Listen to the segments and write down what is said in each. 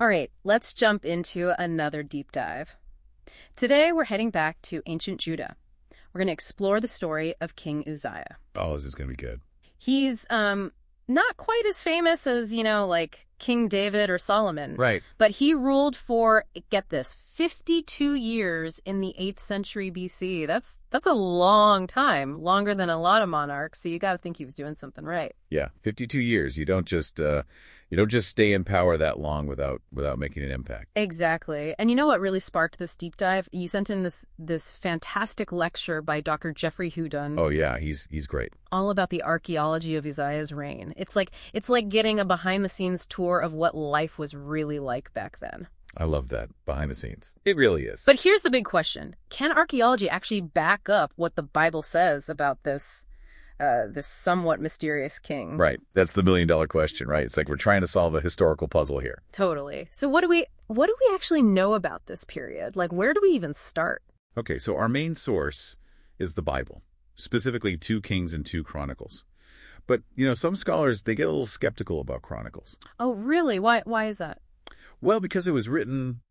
All right, let's jump into another deep dive. Today, we're heading back to ancient Judah. We're going to explore the story of King Uzziah. Oh, this is going to be good. He's not quite as famous as, like King David or Solomon. Right. But he ruled for, get this, 52 years in the 8th century BC. That's a long time, longer than a lot of monarchs. So you got to think he was doing something right. Yeah, 52 years. You don't just stay in power that long without making an impact. Exactly. And you know what really sparked this deep dive? You sent in this fantastic lecture by Dr. Jeffrey Houdon. Oh yeah, he's great. All about the archaeology of Uzziah's reign. It's like getting a behind-the-scenes tour of what life was really like back then. I love that, behind the scenes. It really is. But here's the big question. Can archaeology actually back up what the Bible says about this somewhat mysterious king? Right. That's the million-dollar question, right? It's like we're trying to solve a historical puzzle here. Totally. So what do we actually know about this period? Like, where do we even start? Okay, so our main source is the Bible, specifically 2 Kings and 2 Chronicles. But, some scholars, they get a little skeptical about Chronicles. Oh, really? Why is that? Well, because it was written,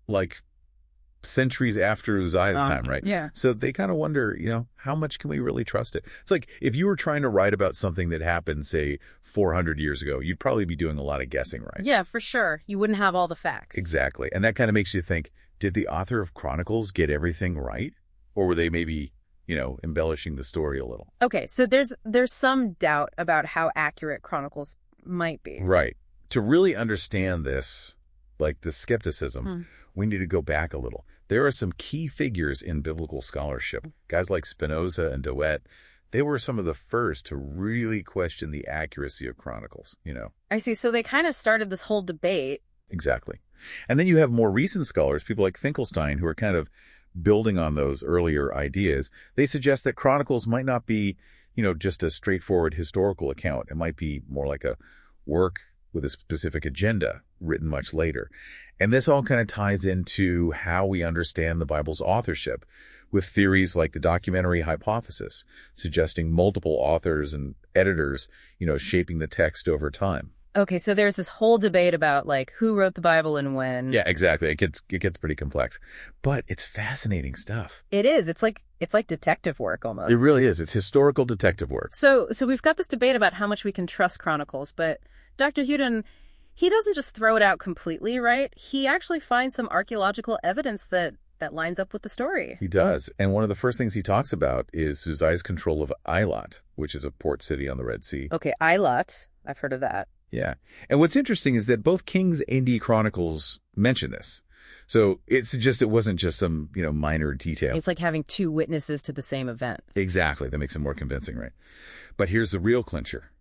centuries after Uzziah's time, right? Yeah. So they kind of wonder, how much can we really trust it? It's like if you were trying to write about something that happened, say, 400 years ago, you'd probably be doing a lot of guessing, right? Yeah, for sure. You wouldn't have all the facts. Exactly. And that kind of makes you think, did the author of Chronicles get everything right? Or were they maybe, embellishing the story a little? Okay, so there's some doubt about how accurate Chronicles might be. Right. To really understand this, the skepticism, we need to go back a little. There are some key figures in biblical scholarship. Guys like Spinoza and De Wet, they were some of the first to really question the accuracy of Chronicles, I see. So they kind of started this whole debate. Exactly. And then you have more recent scholars, people like Finkelstein, who are kind of building on those earlier ideas. They suggest that Chronicles might not be, just a straightforward historical account. It might be more like a work with a specific agenda written much later. And this all kind of ties into how we understand the Bible's authorship, with theories like the documentary hypothesis, suggesting multiple authors and editors, shaping the text over time. Okay, so there's this whole debate about, who wrote the Bible and when. Yeah, exactly. It gets pretty complex. But it's fascinating stuff. It is. It's like detective work almost. It really is. It's historical detective work. So we've got this debate about how much we can trust Chronicles, but Dr. Houdon, he doesn't just throw it out completely, right? He actually finds some archaeological evidence that lines up with the story. He does. And one of the first things he talks about is Uzziah's control of Eilat, which is a port city on the Red Sea. Okay, Eilat. I've heard of that. Yeah. And what's interesting is that both Kings and Chronicles mention this. So it suggests it wasn't just some, minor detail. It's like having 2 witnesses to the same event. Exactly. That makes it more convincing, right? But here's the real clincher.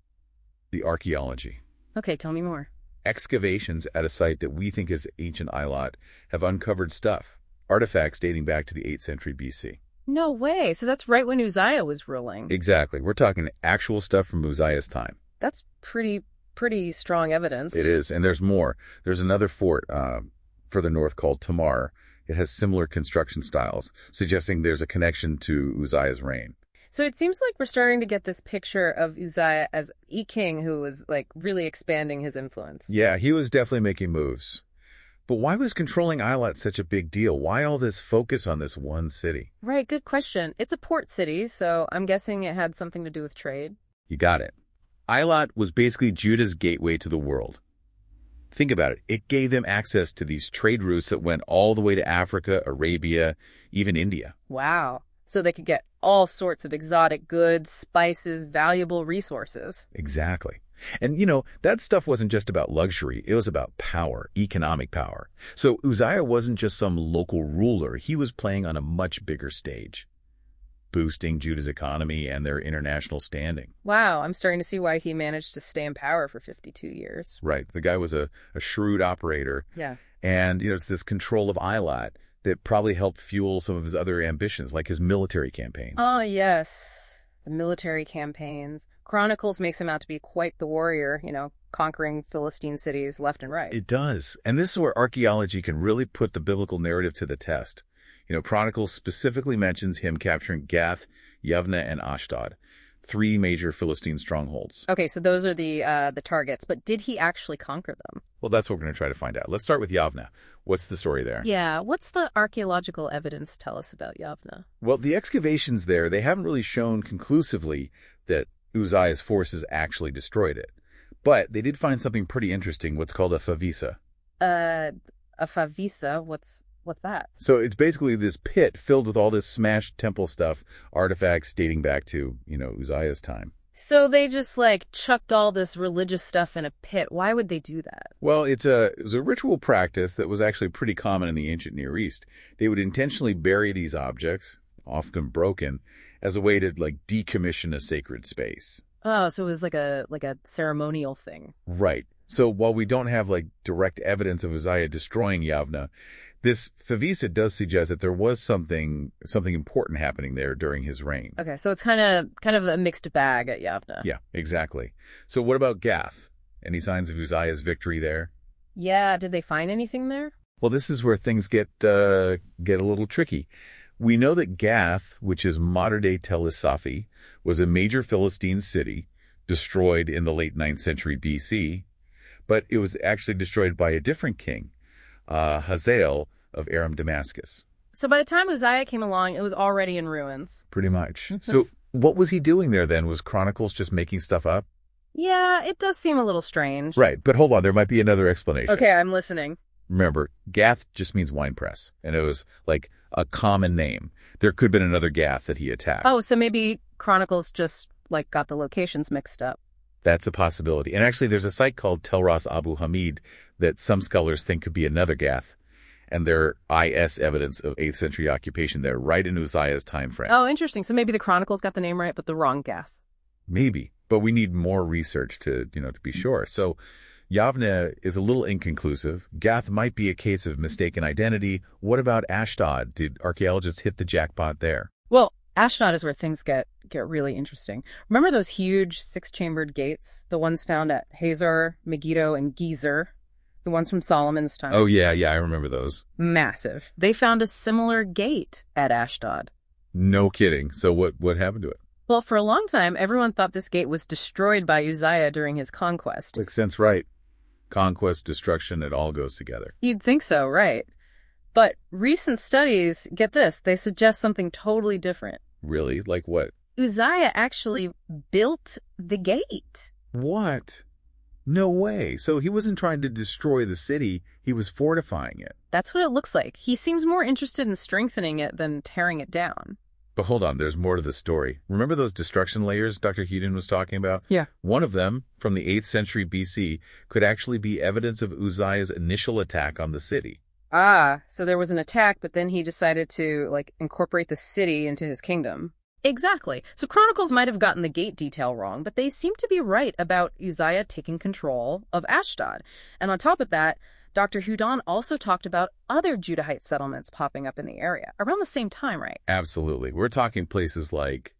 The archaeology. Okay, tell me more. Excavations at a site that we think is ancient Eilat have uncovered stuff, artifacts dating back to the 8th century BC. No way. So that's right when Uzziah was ruling. Exactly. We're talking actual stuff from Uzziah's time. That's pretty strong evidence. It is. And there's more. There's another fort further north called Tamar. It has similar construction styles, suggesting there's a connection to Uzziah's reign. So it seems like we're starting to get this picture of Uzziah as a king who was really expanding his influence. Yeah, he was definitely making moves. But why was controlling Eilat such a big deal? Why all this focus on this one city? Right, good question. It's a port city, so I'm guessing it had something to do with trade. You got it. Eilat was basically Judah's gateway to the world. Think about it. It gave them access to these trade routes that went all the way to Africa, Arabia, even India. Wow. So they could get all sorts of exotic goods, spices, valuable resources. Exactly. And, that stuff wasn't just about luxury. It was about power, economic power. So Uzziah wasn't just some local ruler. He was playing on a much bigger stage, boosting Judah's economy and their international standing. Wow, I'm starting to see why he managed to stay in power for 52 years. Right. The guy was a shrewd operator. Yeah. And, it's this control of Eilat that probably helped fuel some of his other ambitions, like his military campaigns. Oh, yes. The military campaigns. Chronicles makes him out to be quite the warrior, conquering Philistine cities left and right. It does. And this is where archaeology can really put the biblical narrative to the test. Chronicles specifically mentions him capturing Gath, Yavneh, and Ashdod, 3 major Philistine strongholds. Okay, so those are the targets, but did he actually conquer them? Well, that's what we're going to try to find out. Let's start with Yavna. What's the story there? Yeah, what's the archaeological evidence tell us about Yavna? Well, the excavations there, they haven't really shown conclusively that Uzziah's forces actually destroyed it. But they did find something pretty interesting, what's called a favisa. A favisa? What's that? So it's basically this pit filled with all this smashed temple stuff, artifacts dating back to, Uzziah's time. So they just, chucked all this religious stuff in a pit. Why would they do that? Well, it was a ritual practice that was actually pretty common in the ancient Near East. They would intentionally bury these objects, often broken, as a way to, decommission a sacred space. Oh, so it was like a ceremonial thing. Right. So while we don't have, direct evidence of Uzziah destroying Yavna, this favisa does suggest that there was something important happening there during his reign. Okay, so it's kind of a mixed bag at Yavna. Yeah, exactly. So what about Gath? Any signs of Uzziah's victory there? Yeah, did they find anything there? Well, this is where things get a little tricky. We know that Gath, which is modern-day Tel Safi, was a major Philistine city destroyed in the late 9th century BC, but it was actually destroyed by a different king, Hazael of Aram Damascus. So by the time Uzziah came along, it was already in ruins. Pretty much. So what was he doing there then? Was Chronicles just making stuff up? Yeah, it does seem a little strange. Right, but hold on, there might be another explanation. Okay, I'm listening. Remember, Gath just means wine press, and it was a common name. There could have been another Gath that he attacked. Oh, so maybe Chronicles just, got the locations mixed up. That's a possibility. And actually, there's a site called Tel Ras Abu Hamid that some scholars think could be another Gath, and there is evidence of 8th century occupation there, right in Uzziah's time frame. Oh, interesting. So maybe the Chronicles got the name right, but the wrong Gath. Maybe, but we need more research to be sure. So Yavna is a little inconclusive. Gath might be a case of mistaken identity. What about Ashdod? Did archaeologists hit the jackpot there? Well, Ashdod is where things get really interesting. Remember those huge 6-chambered gates? The ones found at Hazor, Megiddo, and Gezer? The ones from Solomon's time? Oh, yeah, I remember those. Massive. They found a similar gate at Ashdod. No kidding. So what happened to it? Well, for a long time, everyone thought this gate was destroyed by Uzziah during his conquest. Makes sense, right? Conquest, destruction, it all goes together. You'd think so, right? But recent studies, get this, they suggest something totally different. Really? Like what? Uzziah actually built the gate. What? No way. So he wasn't trying to destroy the city, he was fortifying it. That's what it looks like. He seems more interested in strengthening it than tearing it down. But hold on, there's more to the story. Remember those destruction layers Dr. Hudon was talking about? Yeah. One of them, from the 8th century BC, could actually be evidence of Uzziah's initial attack on the city. Ah, so there was an attack, but then he decided to, incorporate the city into his kingdom. Exactly. So Chronicles might have gotten the gate detail wrong, but they seem to be right about Uzziah taking control of Ashdod. And on top of that, Dr. Hudon also talked about other Judahite settlements popping up in the area around the same time, right? Absolutely. We're talking places like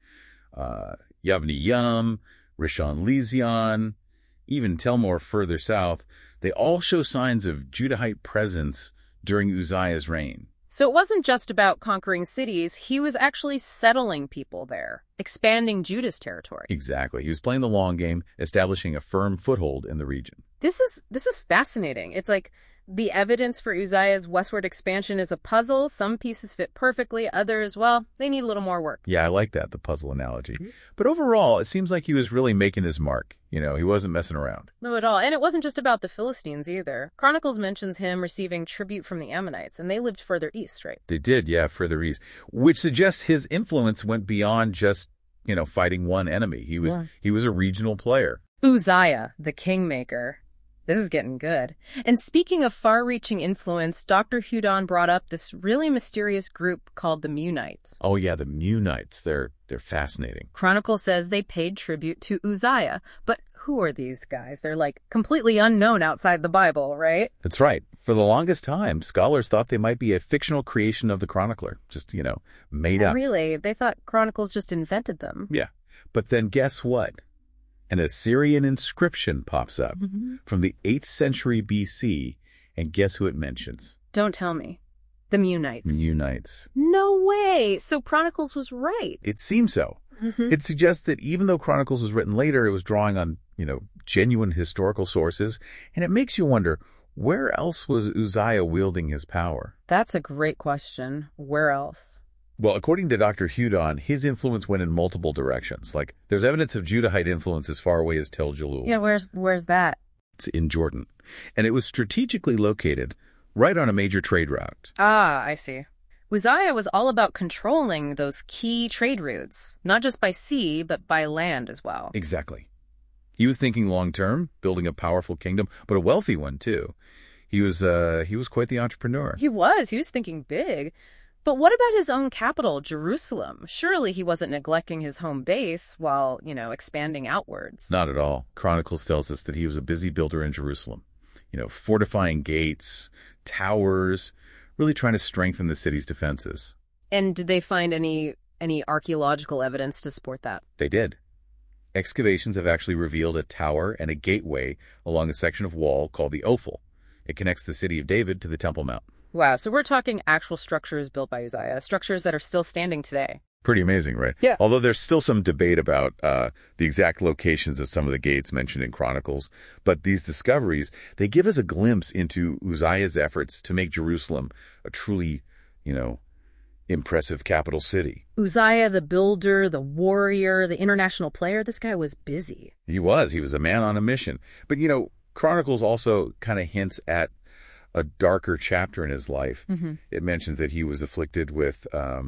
Yavni Yam, Rishon LeZion, even Telmor further south. They all show signs of Judahite presence during Uzziah's reign. So it wasn't just about conquering cities, he was actually settling people there, expanding Judah's territory. Exactly. He was playing the long game, establishing a firm foothold in the region. This is fascinating. It's like the evidence for Uzziah's westward expansion is a puzzle. Some pieces fit perfectly, others, well, they need a little more work. Yeah, I like that, the puzzle analogy. But overall, it seems like he was really making his mark. He wasn't messing around. No, at all. And it wasn't just about the Philistines either. Chronicles mentions him receiving tribute from the Ammonites, and they lived further east, right? They did, yeah, further east, which suggests his influence went beyond just, fighting one enemy. He was a regional player. Uzziah, the kingmaker. This is getting good. And speaking of far-reaching influence, Dr. Hudon brought up this really mysterious group called the Munites. Oh yeah, the Munites. They're fascinating. Chronicle says they paid tribute to Uzziah. But who are these guys? They're completely unknown outside the Bible, right? That's right. For the longest time, scholars thought they might be a fictional creation of the chronicler. Just, made up. Really? They thought Chronicles just invented them. Yeah. But then guess what? An Assyrian inscription pops up from the 8th century BC, and guess who it mentions? Don't tell me. The Munites. Munites. No way! So Chronicles was right. It seems so. It suggests that even though Chronicles was written later, it was drawing on, genuine historical sources. And it makes you wonder, where else was Uzziah wielding his power? That's a great question. Where else? Well, according to Dr. Hudon, his influence went in multiple directions. Like, there's evidence of Judahite influence as far away as Tel Jalul. Yeah, where's that? It's in Jordan. And it was strategically located right on a major trade route. Ah, I see. Uzziah was all about controlling those key trade routes, not just by sea, but by land as well. Exactly. He was thinking long-term, building a powerful kingdom, but a wealthy one, too. He was quite the entrepreneur. He was thinking big. But what about his own capital, Jerusalem? Surely he wasn't neglecting his home base while, expanding outwards. Not at all. Chronicles tells us that he was a busy builder in Jerusalem. Fortifying gates, towers, really trying to strengthen the city's defenses. And did they find any archaeological evidence to support that? They did. Excavations have actually revealed a tower and a gateway along a section of wall called the Ophel. It connects the city of David to the Temple Mount. Wow, so we're talking actual structures built by Uzziah, structures that are still standing today. Pretty amazing, right? Yeah. Although there's still some debate about the exact locations of some of the gates mentioned in Chronicles. But these discoveries, they give us a glimpse into Uzziah's efforts to make Jerusalem a truly, impressive capital city. Uzziah, the builder, the warrior, the international player, this guy was busy. He was a man on a mission. But, Chronicles also kind of hints at a darker chapter in his life. Mm-hmm. It mentions that he was afflicted with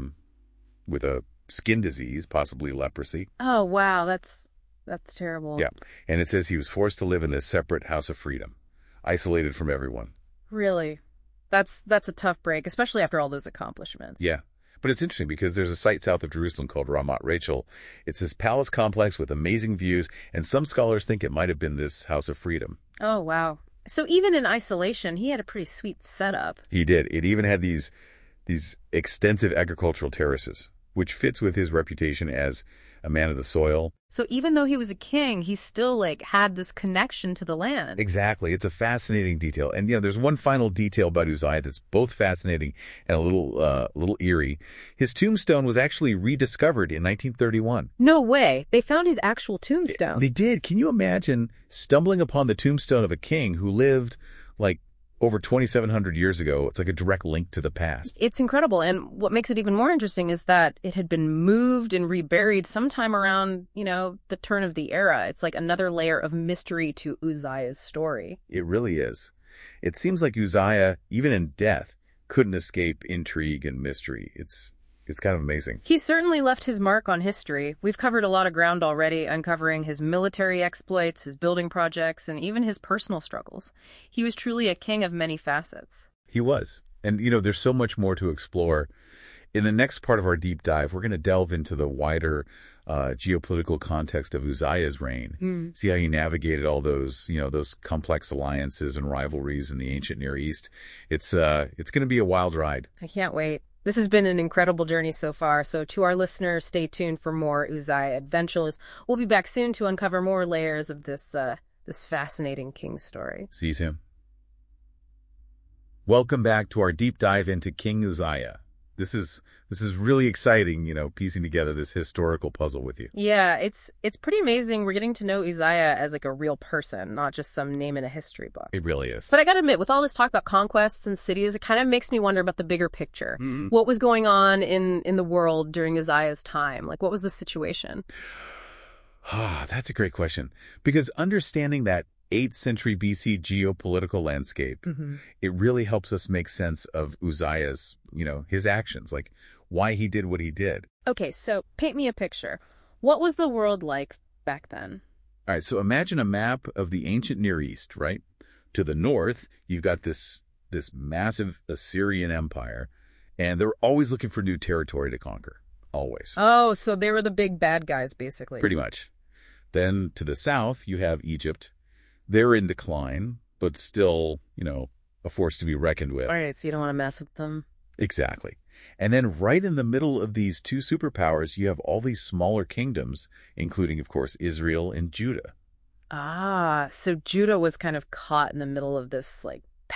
a skin disease, possibly leprosy. Oh, wow, that's terrible. Yeah, and it says he was forced to live in this separate house of freedom, isolated from everyone. Really? That's a tough break, especially after all those accomplishments. Yeah, but it's interesting because there's a site south of Jerusalem called Ramat Rachel. It's this palace complex with amazing views, and some scholars think it might have been this house of freedom. Oh, wow. So even in isolation, he had a pretty sweet setup. He did. It even had these extensive agricultural terraces, which fits with his reputation as a man of the soil. So even though he was a king, he still had this connection to the land. Exactly. It's a fascinating detail. And there's one final detail about Uzziah that's both fascinating and a little eerie. His tombstone was actually rediscovered in 1931. No way. They found his actual tombstone. They did. Can you imagine stumbling upon the tombstone of a king who lived over 2,700 years ago? It's like a direct link to the past. It's incredible. And what makes it even more interesting is that it had been moved and reburied sometime around, the turn of the era. It's like another layer of mystery to Uzziah's story. It really is. It seems like Uzziah, even in death, couldn't escape intrigue and mystery. It's kind of amazing. He certainly left his mark on history. We've covered a lot of ground already, uncovering his military exploits, his building projects, and even his personal struggles. He was truly a king of many facets. He was. And, there's so much more to explore. In the next part of our deep dive, we're going to delve into the wider geopolitical context of Uzziah's reign, see how he navigated all those, those complex alliances and rivalries in the ancient Near East. It's going to be a wild ride. I can't wait. This has been an incredible journey so far, so to our listeners, stay tuned for more Uzziah adventures. We'll be back soon to uncover more layers of this fascinating king story. See you soon. Welcome back to our deep dive into King Uzziah. This is really exciting, piecing together this historical puzzle with you. Yeah, it's pretty amazing. We're getting to know Uzziah as a real person, not just some name in a history book. It really is. But I gotta admit, with all this talk about conquests and cities, it kind of makes me wonder about the bigger picture. Mm-hmm. What was going on in the world during Uzziah's time? What was the situation? That's a great question. Because understanding that 8th century BC geopolitical landscape, it really helps us make sense of Uzziah's, his actions, why he did what he did. Okay, so paint me a picture. What was the world like back then? All right, so imagine a map of the ancient Near East, right? To the north, you've got this massive Assyrian empire, and they're always looking for new territory to conquer. Always. Oh, so they were the big bad guys, basically. Pretty much. Then to the south, you have Egypt. They're in decline, but still, a force to be reckoned with. All right, so you don't want to mess with them. Exactly. And then right in the middle of these two superpowers, you have all these smaller kingdoms, including, of course, Israel and Judah. Ah, so Judah was kind of caught in the middle of this,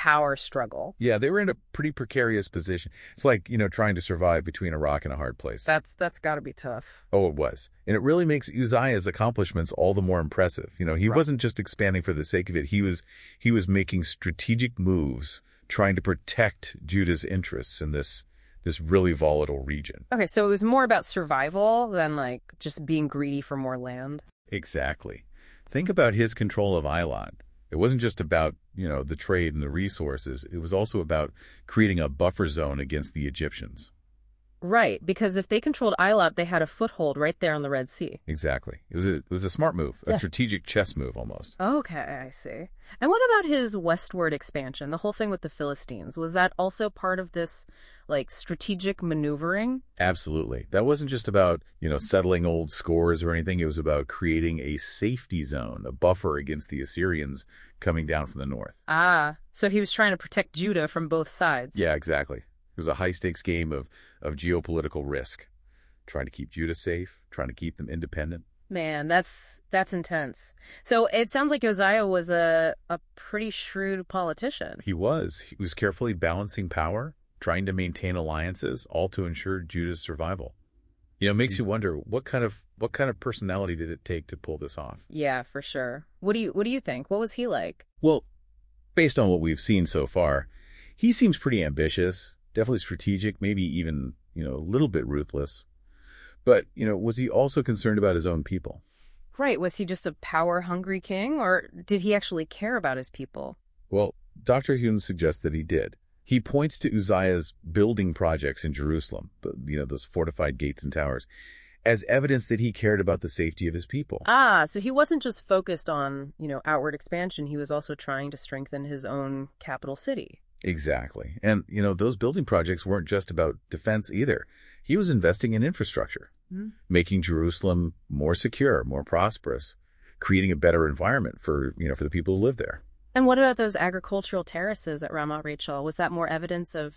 power struggle. Yeah, they were in a pretty precarious position. It's like, trying to survive between a rock and a hard place. That's got to be tough. Oh, it was. And it really makes Uzziah's accomplishments all the more impressive. He wasn't just expanding for the sake of it. He was making strategic moves, trying to protect Judah's interests in this really volatile region. Okay, so it was more about survival than like just being greedy for more land. Exactly. Think about his control of Eilat. It wasn't just about, the trade and the resources. It was also about creating a buffer zone against the Egyptians. Right, because if they controlled Eilat, they had a foothold right there on the Red Sea. Exactly. It was a smart move, a strategic chess move almost. Okay, I see. And what about his westward expansion, the whole thing with the Philistines? Was that also part of this, like, strategic maneuvering? Absolutely. That wasn't just about, settling old scores or anything. It was about creating a safety zone, a buffer against the Assyrians coming down from the north. Ah, so he was trying to protect Judah from both sides. Yeah, exactly. It was a high-stakes game of geopolitical risk, trying to keep Judah safe, trying to keep them independent. Man, that's intense. So it sounds like Uzziah was a pretty shrewd politician. He was. He was carefully balancing power, trying to maintain alliances, all to ensure Judah's survival. It makes you wonder what kind of personality did it take to pull this off? Yeah, for sure. What do you think? What was he like? Well, based on what we've seen so far, he seems pretty ambitious, definitely strategic, maybe even, a little bit ruthless. But, was he also concerned about his own people? Right. Was he just a power-hungry king, or did he actually care about his people? Well, Dr. Hune suggests that he did. He points to Uzziah's building projects in Jerusalem, those fortified gates and towers, as evidence that he cared about the safety of his people. Ah, so he wasn't just focused on, outward expansion. He was also trying to strengthen his own capital city. Exactly. And, those building projects weren't just about defense either. He was investing in infrastructure, making Jerusalem more secure, more prosperous, creating a better environment for the people who live there. And what about those agricultural terraces at Ramat Rachel? Was that more evidence of,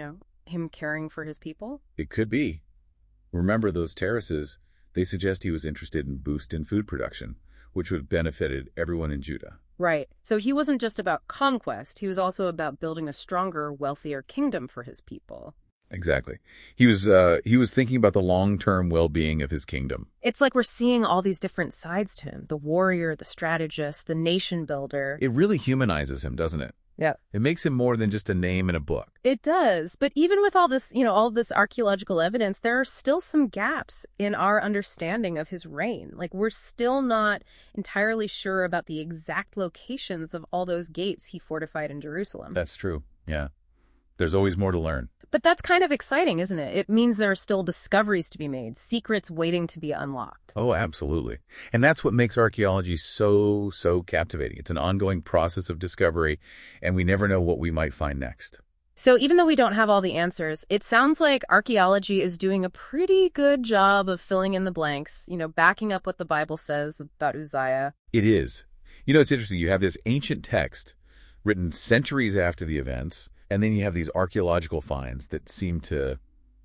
him caring for his people? It could be. Remember, those terraces, they suggest he was interested in boosting food production, which would have benefited everyone in Judah. Right. So he wasn't just about conquest. He was also about building a stronger, wealthier kingdom for his people. Exactly. He was thinking about the long-term well-being of his kingdom. It's like we're seeing all these different sides to him. The warrior, the strategist, the nation builder. It really humanizes him, doesn't it? Yeah. It makes him more than just a name in a book. It does. But even with all this, all this archaeological evidence, there are still some gaps in our understanding of his reign. Like, we're still not entirely sure about the exact locations of all those gates he fortified in Jerusalem. That's true. Yeah. There's always more to learn. But that's kind of exciting, isn't it? It means there are still discoveries to be made, secrets waiting to be unlocked. Oh, absolutely. And that's what makes archaeology so captivating. It's an ongoing process of discovery, and we never know what we might find next. So even though we don't have all the answers, it sounds like archaeology is doing a pretty good job of filling in the blanks, backing up what the Bible says about Uzziah. It is. It's interesting. You have this ancient text written centuries after the events, and then you have these archaeological finds that seem to,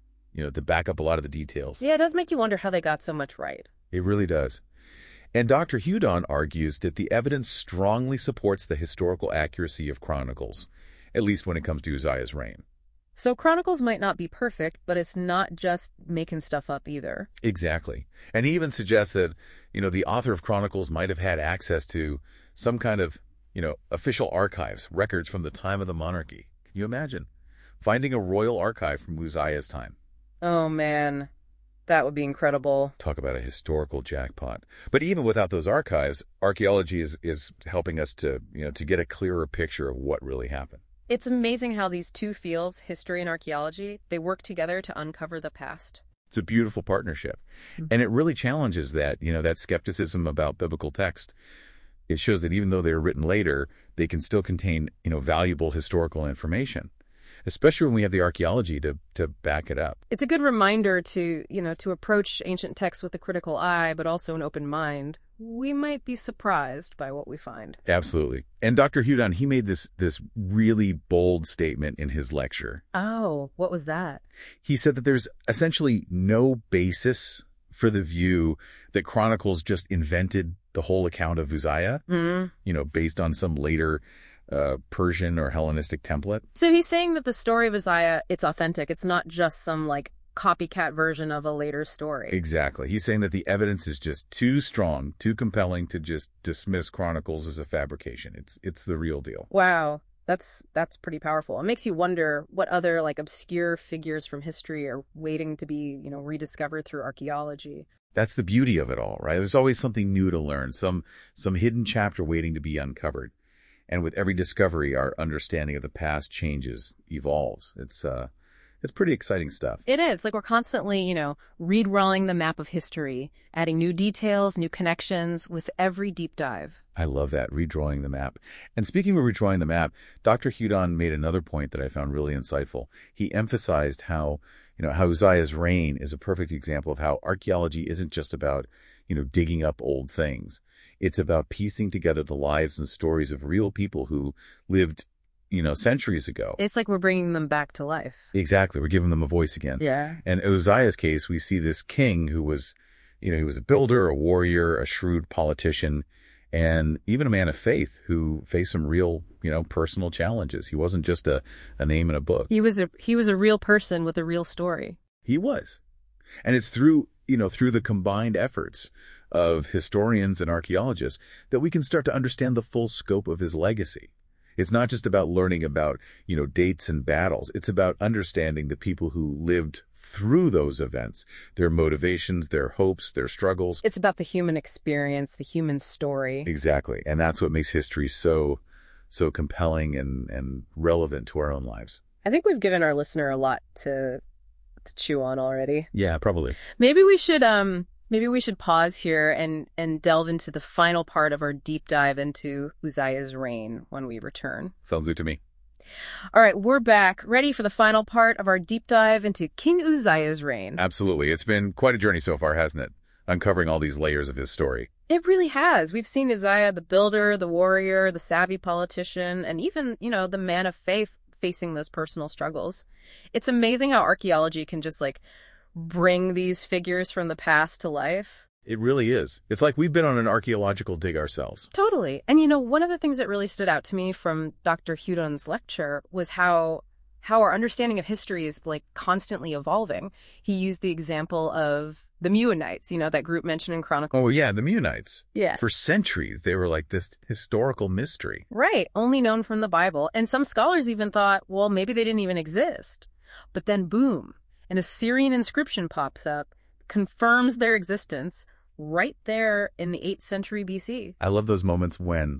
to back up a lot of the details. Yeah, it does make you wonder how they got so much right. It really does. And Dr. Hudon argues that the evidence strongly supports the historical accuracy of Chronicles, at least when it comes to Uzziah's reign. So Chronicles might not be perfect, but it's not just making stuff up either. Exactly. And he even suggests that, the author of Chronicles might have had access to some kind of, official archives, records from the time of the monarchy. Can you imagine finding a royal archive from Uzziah's time? Oh, man. That would be incredible. Talk about a historical jackpot. But even without those archives, archaeology is helping us to get a clearer picture of what really happened. It's amazing how these two fields, history and archaeology, they work together to uncover the past. It's a beautiful partnership. And it really challenges that skepticism about biblical text. It shows that even though they're written later, they can still contain, valuable historical information, especially when we have the archaeology to back it up. It's a good reminder to approach ancient texts with a critical eye, but also an open mind. We might be surprised by what we find. Absolutely. And Dr. Hudon, he made this really bold statement in his lecture. Oh, what was that? He said that there's essentially no basis for the view that Chronicles just invented the whole account of Uzziah, based on some later Persian or Hellenistic template. So he's saying that the story of Uzziah, it's authentic. It's not just some like copycat version of a later story. Exactly. He's saying that the evidence is just too strong, too compelling to just dismiss Chronicles as a fabrication. It's the real deal. Wow. That's pretty powerful. It makes you wonder what other like obscure figures from history are waiting to be, rediscovered through archaeology. That's the beauty of it all, right? There's always something new to learn, some hidden chapter waiting to be uncovered. And with every discovery, our understanding of the past changes, evolves. It's pretty exciting stuff. It is. Like we're constantly, redrawing the map of history, adding new details, new connections with every deep dive. I love that, redrawing the map. And speaking of redrawing the map, Dr. Hudon made another point that I found really insightful. He emphasized how Uzziah's reign is a perfect example of how archaeology isn't just about, digging up old things. It's about piecing together the lives and stories of real people who lived centuries ago. It's like we're bringing them back to life. Exactly. We're giving them a voice again. Yeah. And in Uzziah's case, we see this king who was, he was a builder, a warrior, a shrewd politician, and even a man of faith who faced some real, personal challenges. He wasn't just a name in a book. He was a real person with a real story. He was. And it's through the combined efforts of historians and archaeologists that we can start to understand the full scope of his legacy. It's not just about learning about, dates and battles. It's about understanding the people who lived through those events, their motivations, their hopes, their struggles. It's about the human experience, the human story. Exactly. And that's what makes history so compelling and relevant to our own lives. I think we've given our listener a lot to chew on already. Yeah, probably. Maybe we should pause here and delve into the final part of our deep dive into Uzziah's reign when we return. Sounds good to me. All right, we're back, ready for the final part of our deep dive into King Uzziah's reign. Absolutely. It's been quite a journey so far, hasn't it? Uncovering all these layers of his story. It really has. We've seen Uzziah, the builder, the warrior, the savvy politician, and even, the man of faith facing those personal struggles. It's amazing how archaeology can just bring these figures from the past to life. It really is. It's like we've been on an archaeological dig ourselves. Totally. And one of the things that really stood out to me from Dr. Hudon's lecture was how our understanding of history is constantly evolving. He used the example of the Meunites, that group mentioned in Chronicles. Oh, yeah, the Meunites. Yeah. For centuries, they were like this historical mystery. Right, only known from the Bible. And some scholars even thought, well, maybe they didn't even exist. But then, boom, an Assyrian inscription pops up, confirms their existence right there in the 8th century BC. I love those moments when,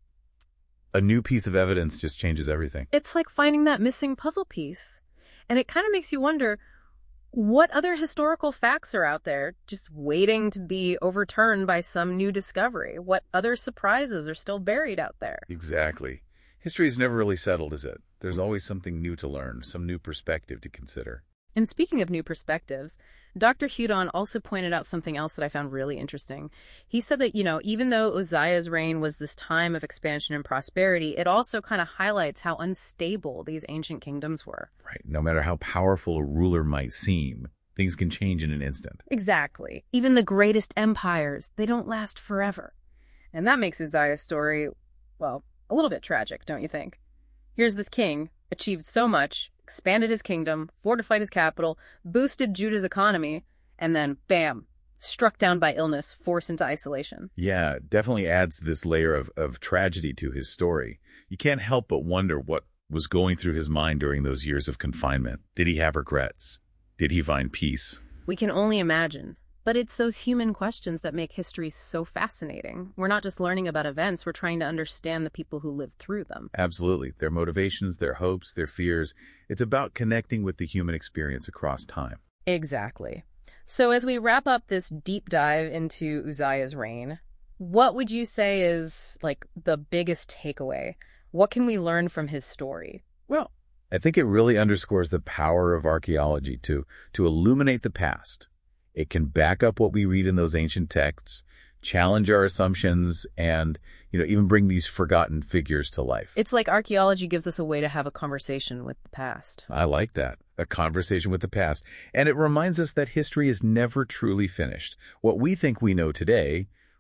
a new piece of evidence just changes everything. It's like finding that missing puzzle piece. And it kind of makes you wonder, what other historical facts are out there just waiting to be overturned by some new discovery? What other surprises are still buried out there? Exactly. History is never really settled, is it? There's always something new to learn, some new perspective to consider. And speaking of new perspectives, Dr. Hudon also pointed out something else that I found really interesting. He said that, even though Uzziah's reign was this time of expansion and prosperity, it also kind of highlights how unstable these ancient kingdoms were. Right. No matter how powerful a ruler might seem, things can change in an instant. Exactly. Even the greatest empires, they don't last forever. And that makes Uzziah's story, well, a little bit tragic, don't you think? Here's this king, achieved so much, expanded his kingdom, fortified his capital, boosted Judah's economy, and then, bam, struck down by illness, forced into isolation. Yeah, definitely adds this layer of tragedy to his story. You can't help but wonder what was going through his mind during those years of confinement. Did he have regrets? Did he find peace? We can only imagine. But it's those human questions that make history so fascinating. We're not just learning about events, we're trying to understand the people who lived through them. Absolutely. Their motivations, their hopes, their fears. It's about connecting with the human experience across time. Exactly. So as we wrap up this deep dive into Uzziah's reign, what would you say is the biggest takeaway? What can we learn from his story? Well, I think it really underscores the power of archaeology to illuminate the past. It can back up what we read in those ancient texts, challenge our assumptions, and, even bring these forgotten figures to life. It's like archaeology gives us a way to have a conversation with the past. I like that. A conversation with the past. And it reminds us that history is never truly finished. What we think we know today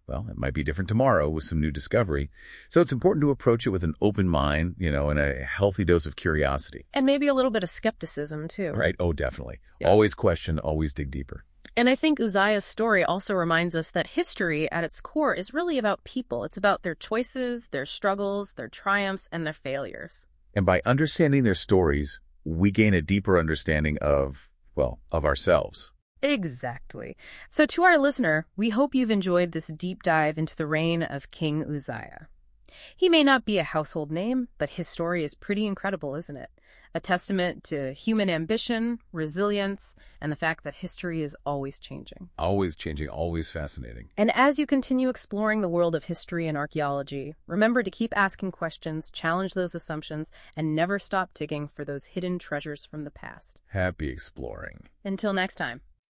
Well, it might be different tomorrow with some new discovery. So it's important to approach it with an open mind, and a healthy dose of curiosity. And maybe a little bit of skepticism, too. Right? Oh, definitely. Yeah. Always question, always dig deeper. And I think Uzziah's story also reminds us that history, at its core, is really about people. It's about their choices, their struggles, their triumphs, and their failures. And by understanding their stories, we gain a deeper understanding of ourselves. Exactly. So to our listener, we hope you've enjoyed this deep dive into the reign of King Uzziah. He may not be a household name, but his story is pretty incredible, isn't it? A testament to human ambition, resilience, and the fact that history is always changing. Always changing, always fascinating. And as you continue exploring the world of history and archaeology, remember to keep asking questions, challenge those assumptions, and never stop digging for those hidden treasures from the past. Happy exploring. Until next time.